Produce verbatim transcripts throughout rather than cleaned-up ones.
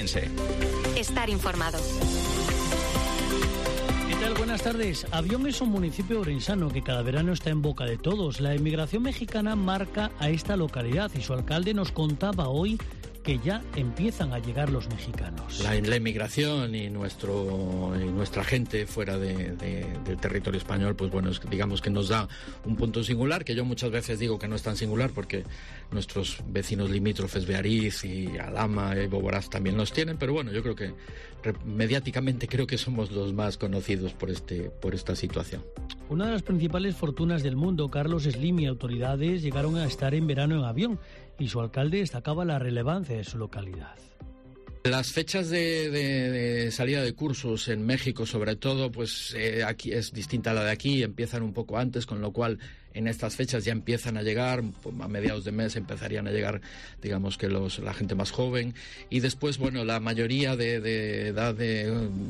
Ourense. Estar informado. ¿Qué tal? Buenas tardes. Avión es un municipio orensano que cada verano está en boca de todos. La emigración mexicana marca a esta localidad y su alcalde nos contaba hoy que ya empiezan a llegar los mexicanos. La, la inmigración y nuestro y nuestra gente fuera de, de, del territorio español, pues bueno, es, digamos que nos da un punto singular, que yo muchas veces digo que no es tan singular porque nuestros vecinos limítrofes Beariz y Alhama y Boborás también los tienen, pero bueno, yo creo que re, mediáticamente creo que somos los más conocidos por este por esta situación. Una de las principales fortunas del mundo, Carlos Slim, y autoridades llegaron a estar en verano en avión y su alcalde destacaba la relevancia de su localidad. Las fechas de, de, de salida de cursos en México, sobre todo, pues eh, aquí es distinta a la de aquí, empiezan un poco antes, con lo cual en estas fechas ya empiezan a llegar, a mediados de mes empezarían a llegar, digamos que los la gente más joven, y después, bueno, la mayoría de, de edad de,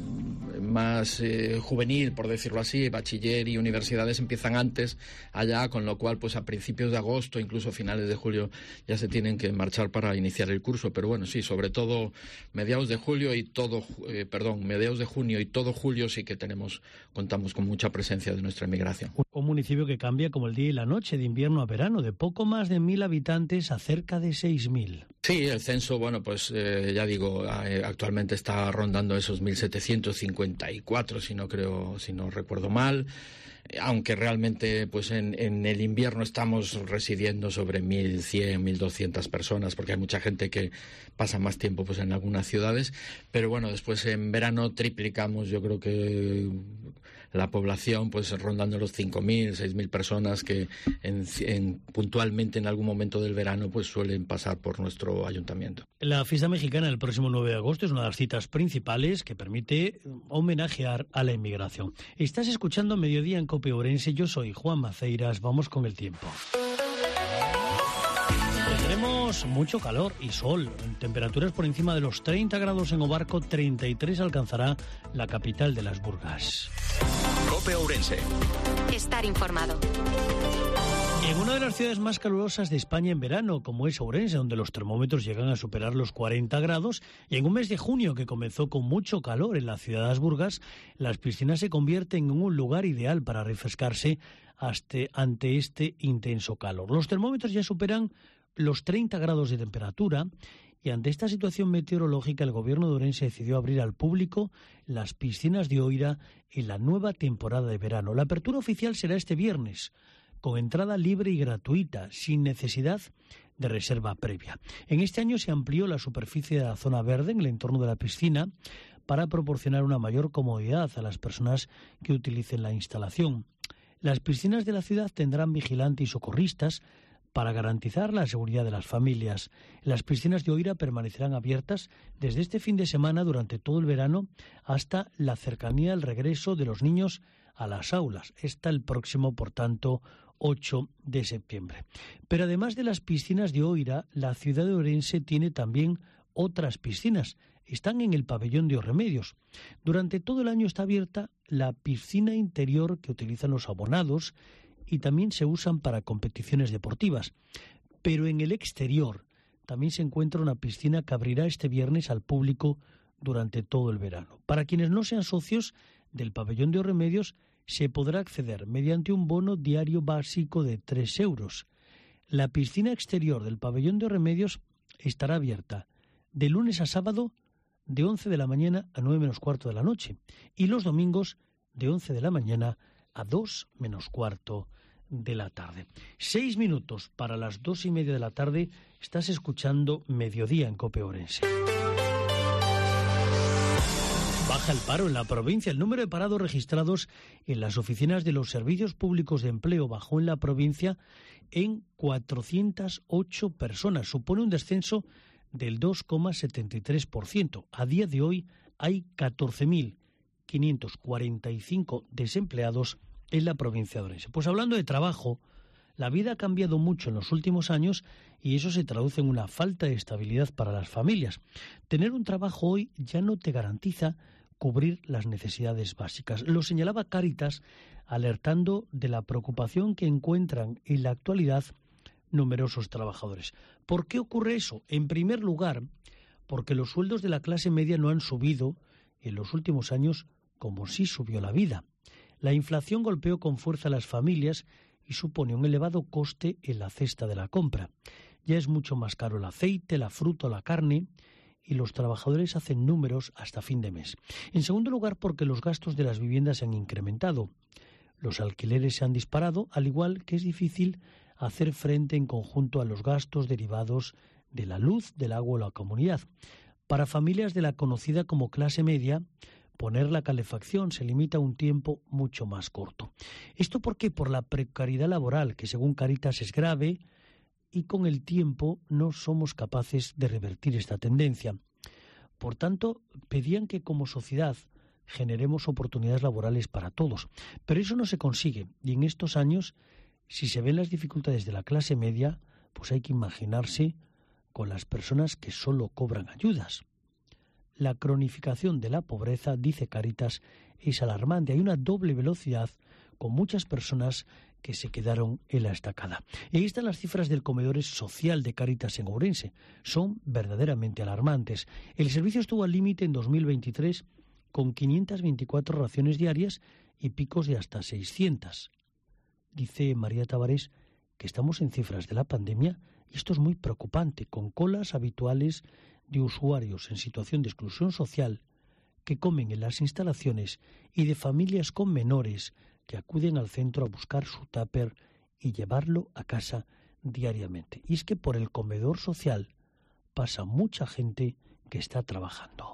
um, más eh, juvenil, por decirlo así, bachiller y universidades empiezan antes allá, con lo cual, pues a principios de agosto, incluso finales de julio, ya se tienen que marchar para iniciar el curso, pero bueno, sí, sobre todo mediados de julio y todo, eh, perdón, mediados de junio y todo julio sí que tenemos, contamos con mucha presencia de nuestra inmigración. Un municipio que cambia como el día y la noche, de invierno a verano, de poco más de mil habitantes a cerca de seis mil. Sí, el censo, bueno, pues eh, ya digo, eh, actualmente está rondando esos mil setecientos cincuenta y cuatro, si no creo, si no recuerdo mal. Aunque realmente pues en, en el invierno estamos residiendo sobre mil cien, mil doscientas personas, porque hay mucha gente que pasa más tiempo pues en algunas ciudades, pero bueno, después en verano triplicamos, yo creo que la población pues rondando los cinco mil, seis mil personas que en, en, puntualmente en algún momento del verano pues suelen pasar por nuestro ayuntamiento. La fiesta mexicana el próximo nueve de agosto es una de las citas principales que permite homenajear a la inmigración. Estás escuchando Mediodía en Cope Ourense, yo soy Juan Maceiras, vamos con el tiempo. Tendremos mucho calor y sol, temperaturas por encima de los treinta grados en Obarco, treinta y tres alcanzará la capital de las Burgas. Cope Ourense. Estar informado. En una de las ciudades más calurosas de España en verano, como es Ourense, donde los termómetros llegan a superar los cuarenta grados, y en un mes de junio que comenzó con mucho calor en la ciudad de las Burgas, las piscinas se convierten en un lugar ideal para refrescarse hasta, ante este intenso calor. Los termómetros ya superan los treinta grados de temperatura, y ante esta situación meteorológica el gobierno de Ourense decidió abrir al público las piscinas de Oira en la nueva temporada de verano. La apertura oficial será este viernes, con entrada libre y gratuita, sin necesidad de reserva previa. En este año se amplió la superficie de la zona verde en el entorno de la piscina para proporcionar una mayor comodidad a las personas que utilicen la instalación. Las piscinas de la ciudad tendrán vigilante y socorristas para garantizar la seguridad de las familias. Las piscinas de Oira permanecerán abiertas desde este fin de semana durante todo el verano hasta la cercanía del regreso de los niños a las aulas. Está el próximo, por tanto, ocho de septiembre. Pero además de las piscinas de Oira, la ciudad de Ourense tiene también otras piscinas. Están en el pabellón de Os Remedios. Durante todo el año está abierta la piscina interior que utilizan los abonados y también se usan para competiciones deportivas. Pero en el exterior también se encuentra una piscina que abrirá este viernes al público durante todo el verano. Para quienes no sean socios del pabellón de Os Remedios, se podrá acceder mediante un bono diario básico de tres euros. La piscina exterior del pabellón de Os Remedios estará abierta de lunes a sábado de once de la mañana a nueve menos cuarto de la noche y los domingos de once de la mañana a dos menos cuarto de la tarde. Seis minutos para las dos y media de la tarde. Estás escuchando Mediodía en Cope Ourense. Baja el paro en la provincia. El número de parados registrados en las oficinas de los servicios públicos de empleo bajó en la provincia en cuatrocientas ocho personas. Supone un descenso del dos coma setenta y tres por ciento. A día de hoy hay catorce mil quinientos cuarenta y cinco desempleados en la provincia de Ourense. Pues hablando de trabajo, la vida ha cambiado mucho en los últimos años y eso se traduce en una falta de estabilidad para las familias. Tener un trabajo hoy ya no te garantiza cubrir las necesidades básicas. Lo señalaba Cáritas, alertando de la preocupación que encuentran en la actualidad numerosos trabajadores. ¿Por qué ocurre eso? En primer lugar, porque los sueldos de la clase media no han subido en los últimos años como sí subió la vida. La inflación golpeó con fuerza a las familias y supone un elevado coste en la cesta de la compra. Ya es mucho más caro el aceite, la fruta o la carne, y los trabajadores hacen números hasta fin de mes. En segundo lugar, porque los gastos de las viviendas se han incrementado. Los alquileres se han disparado, al igual que es difícil hacer frente en conjunto a los gastos derivados de la luz, del agua o la comunidad. Para familias de la conocida como clase media, poner la calefacción se limita a un tiempo mucho más corto. ¿Esto por qué? Por la precariedad laboral, que según Cáritas es grave, y con el tiempo no somos capaces de revertir esta tendencia. Por tanto, pedían que como sociedad generemos oportunidades laborales para todos. Pero eso no se consigue, y en estos años, si se ven las dificultades de la clase media, pues hay que imaginarse con las personas que solo cobran ayudas. La cronificación de la pobreza, dice Cáritas, es alarmante. Hay una doble velocidad con muchas personas que se quedaron en la estacada. Y ahí están las cifras del comedor social de Cáritas en Ourense. Son verdaderamente alarmantes. El servicio estuvo al límite en dos mil veintitrés con quinientas veinticuatro raciones diarias y picos de hasta seiscientas. Dice María Tavares que estamos en cifras de la pandemia y esto es muy preocupante, con colas habituales de usuarios en situación de exclusión social que comen en las instalaciones y de familias con menores que acuden al centro a buscar su tupper y llevarlo a casa diariamente. Y es que por el comedor social pasa mucha gente que está trabajando.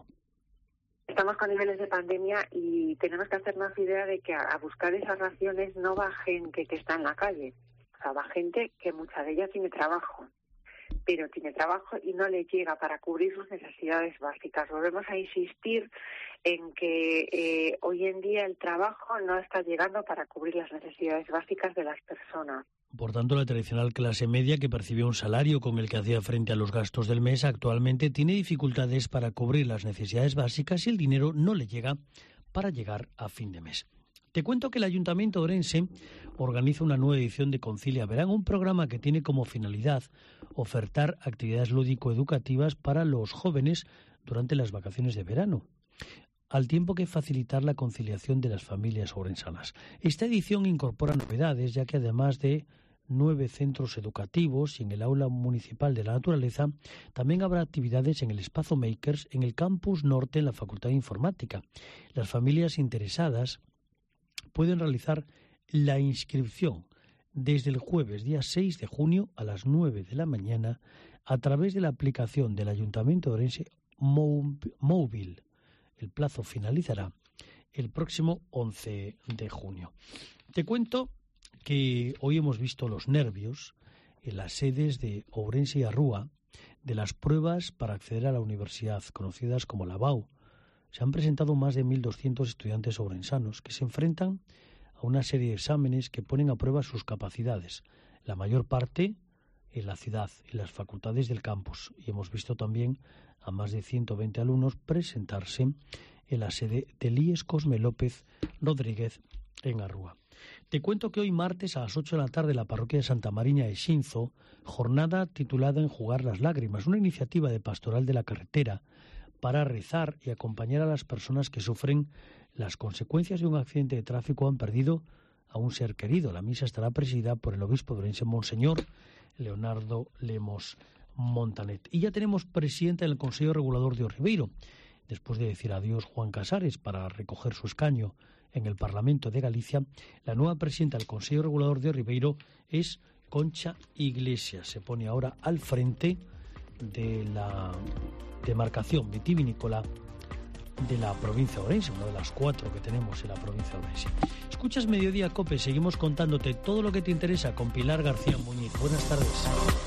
Estamos con niveles de pandemia y tenemos que hacernos idea de que a buscar esas raciones no va gente que está en la calle. O sea, va gente que mucha de ellas tiene trabajo, pero tiene trabajo y no le llega para cubrir sus necesidades básicas. Volvemos a insistir en que eh, hoy en día el trabajo no está llegando para cubrir las necesidades básicas de las personas. Por tanto, la tradicional clase media, que percibía un salario con el que hacía frente a los gastos del mes, actualmente tiene dificultades para cubrir las necesidades básicas y el dinero no le llega para llegar a fin de mes. Te cuento que el Ayuntamiento de Ourense organiza una nueva edición de Concilia Verán, un programa que tiene como finalidad ofertar actividades lúdico-educativas para los jóvenes durante las vacaciones de verano, al tiempo que facilitar la conciliación de las familias ourensanas. Esta edición incorpora novedades, ya que además de nueve centros educativos y en el aula municipal de la naturaleza, también habrá actividades en el Espacio Makers, en el Campus Norte, en la Facultad de Informática. Las familias interesadas pueden realizar la inscripción desde el jueves día seis de junio a las nueve de la mañana a través de la aplicación del Ayuntamiento de Ourense Móvil. El plazo finalizará el próximo once de junio. Te cuento que hoy hemos visto los nervios en las sedes de Ourense y Arrúa de las pruebas para acceder a la universidad, conocidas como la B A U. Se han presentado más de mil doscientos estudiantes ourensanos que se enfrentan a una serie de exámenes que ponen a prueba sus capacidades, la mayor parte en la ciudad, en las facultades del campus. Y hemos visto también a más de ciento veinte alumnos presentarse en la sede del I E S Cosme López Rodríguez en Arrúa. Te cuento que hoy martes a las ocho de la tarde en la parroquia de Santa Mariña de Xinzo, jornada titulada Enjugar las lágrimas, una iniciativa de Pastoral de la Carretera para rezar y acompañar a las personas que sufren las consecuencias de un accidente de tráfico o han perdido a un ser querido. La misa estará presidida por el obispo de Ourense, Monseñor Leonardo Lemos Montanet. Y ya tenemos presidenta del Consejo Regulador de Ribeiro, después de decir adiós Juan Casares para recoger su escaño en el Parlamento de Galicia. La nueva presidenta del Consejo Regulador de Ribeiro es Concha Iglesias. Se pone ahora al frente de la demarcación vitivinícola de la provincia de Ourense, una de las cuatro que tenemos en la provincia de Ourense. Escuchas Mediodía Cope, seguimos contándote todo lo que te interesa con Pilar García Muñiz. Buenas tardes.